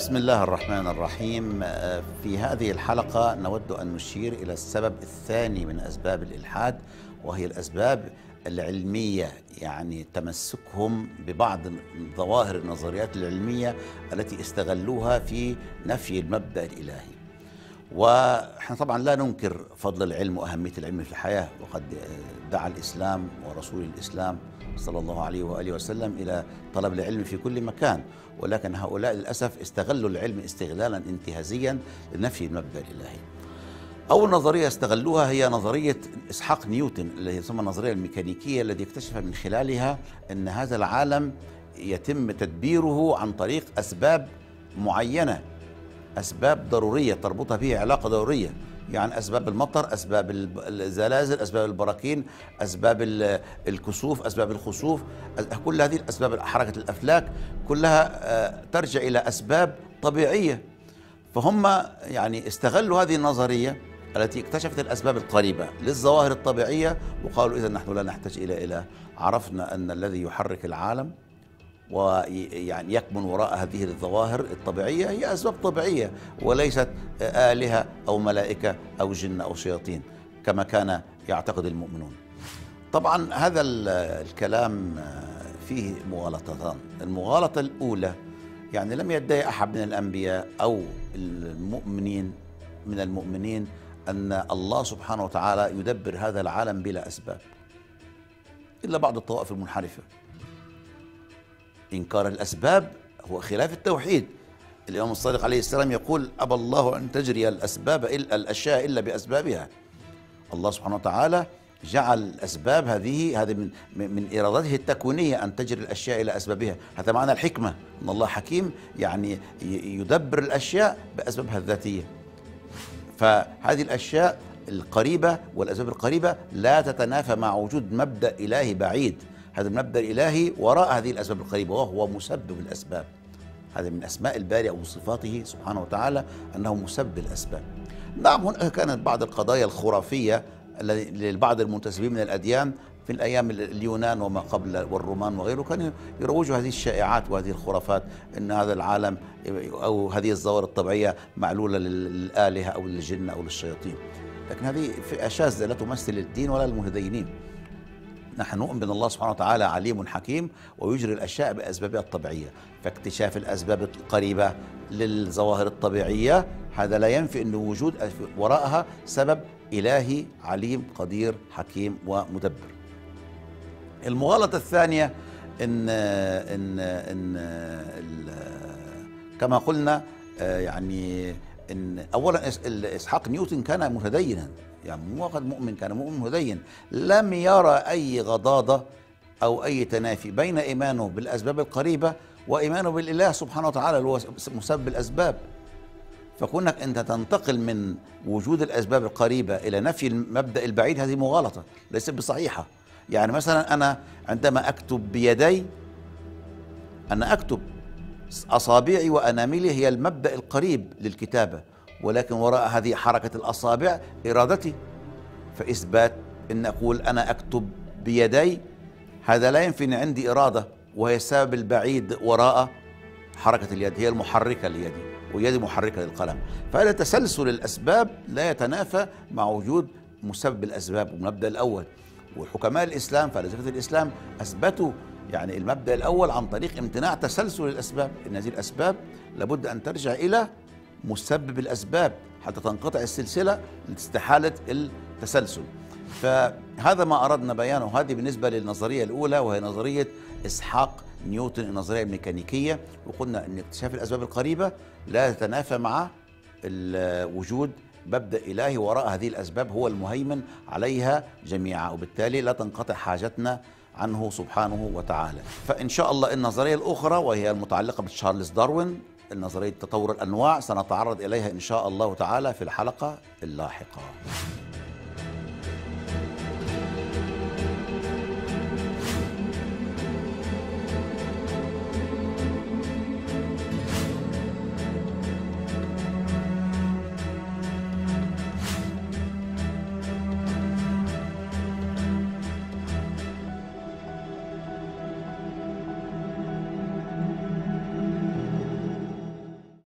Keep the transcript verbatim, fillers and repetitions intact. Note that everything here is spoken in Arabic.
بسم الله الرحمن الرحيم. في هذه الحلقة نود أن نشير إلى السبب الثاني من أسباب الإلحاد، وهي الأسباب العلمية، يعني تمسكهم ببعض ظواهر النظريات العلمية التي استغلوها في نفي المبدأ الإلهي. ونحن طبعا لا ننكر فضل العلم وأهمية العلم في الحياة، وقد دعا الإسلام ورسول الإسلام صلى الله عليه وآله وسلم إلى طلب العلم في كل مكان، ولكن هؤلاء للأسف استغلوا العلم استغلالا انتهازيا لنفي المبدأ الإلهي. أول نظرية استغلوها هي نظرية إسحاق نيوتن، التي تسمى النظرية الميكانيكية، التي اكتشف من خلالها أن هذا العالم يتم تدبيره عن طريق أسباب معينة، أسباب ضرورية تربطها به علاقة ضرورية، يعني أسباب المطر، أسباب الزلازل، أسباب البراكين، أسباب الكسوف، أسباب الخسوف، كل هذه الأسباب، حركة الأفلاك، كلها ترجع إلى أسباب طبيعية. فهم يعني استغلوا هذه النظرية التي اكتشفت الأسباب القريبة للظواهر الطبيعية، وقالوا إذا نحن لا نحتاج إلى إله، عرفنا أن الذي يحرك العالم ويعني يكمن وراء هذه الظواهر الطبيعية هي أسباب طبيعية، وليست آلهة أو ملائكة أو جن أو شياطين كما كان يعتقد المؤمنون. طبعا هذا الكلام فيه مغالطتان. المغالطة الأولى، يعني لم يدعي أحد من الأنبياء أو المؤمنين من المؤمنين أن الله سبحانه وتعالى يدبر هذا العالم بلا أسباب، إلا بعض الطوائف المنحرفة. إنكار الأسباب هو خلاف التوحيد. الإمام الصادق عليه السلام يقول: أبى الله أن تجري الأسباب إلا الأشياء إلا بأسبابها. الله سبحانه وتعالى جعل الأسباب هذه هذه من من إرادته التكوينية أن تجري الأشياء إلى أسبابها. هذا معنى الحكمة، أن الله حكيم، يعني يدبر الأشياء بأسبابها الذاتية. فهذه الأشياء القريبة والأسباب القريبة لا تتنافى مع وجود مبدأ إلهي بعيد. هذا المبدأ الإلهي وراء هذه الأسباب القريبة، وهو مسبب الأسباب. هذا من أسماء الباري أو صفاته سبحانه وتعالى أنه مسبب الأسباب. نعم، هناك كانت بعض القضايا الخرافية للبعض المنتسبين من الأديان في الأيام اليونان وما قبل والرومان وغيره، كانوا يروجوا هذه الشائعات وهذه الخرافات أن هذا العالم أو هذه الظواهر الطبيعية معلولة للآلهة أو للجن أو للشياطين. لكن هذه فئة شاذة لا تمثل الدين ولا المتدينين. نحن نؤمن بأن الله سبحانه وتعالى عليم حكيم ويجري الأشياء بأسبابها الطبيعية، فاكتشاف الأسباب القريبة للظواهر الطبيعية هذا لا ينفي أن وجود وراءها سبب إلهي عليم قدير حكيم ومدبر. المغالطة الثانية إن إن إن كما قلنا يعني إن أولا إسحاق نيوتن كان متدينا، يعني مو واحد مؤمن، كان مؤمن متدين، لم يرى أي غضاضة أو أي تنافي بين إيمانه بالأسباب القريبة وإيمانه بالإله سبحانه وتعالى اللي هو مسبب الأسباب. فكونك أنت تنتقل من وجود الأسباب القريبة إلى نفي المبدأ البعيد، هذه مغالطة ليست بصحيحة. يعني مثلا أنا عندما أكتب بيدي، أنا أكتب أصابعي وأناملي هي المبدأ القريب للكتابة، ولكن وراء هذه حركة الأصابع إرادتي. فإثبات أن أقول أنا أكتب بيدي هذا لا ينفي أن عندي إرادة، وهي السبب البعيد وراء حركة اليد، هي المحركة ليدي ويدي محركة للقلم. فهذا تسلسل الأسباب لا يتنافى مع وجود مسبب الأسباب والمبدأ الأول. وحكماء الإسلام فلسفة الإسلام أثبتوا يعني المبدأ الأول عن طريق امتناع تسلسل الأسباب، إن هذه الأسباب لابد أن ترجع إلى مسبب الأسباب حتى تنقطع السلسلة لاستحالة التسلسل. فهذا ما أردنا بيانه. هذه بالنسبة للنظرية الأولى، وهي نظرية إسحاق نيوتن، النظرية الميكانيكية. وقلنا أن اكتشاف الأسباب القريبة لا يتنافى مع وجود مبدأ إلهي وراء هذه الأسباب هو المهيمن عليها جميعا، وبالتالي لا تنقطع حاجتنا عنه سبحانه وتعالى. فإن شاء الله النظرية الأخرى وهي المتعلقة بتشارلز داروين، النظرية تطور الأنواع، سنتعرض إليها إن شاء الله تعالى في الحلقة اللاحقة.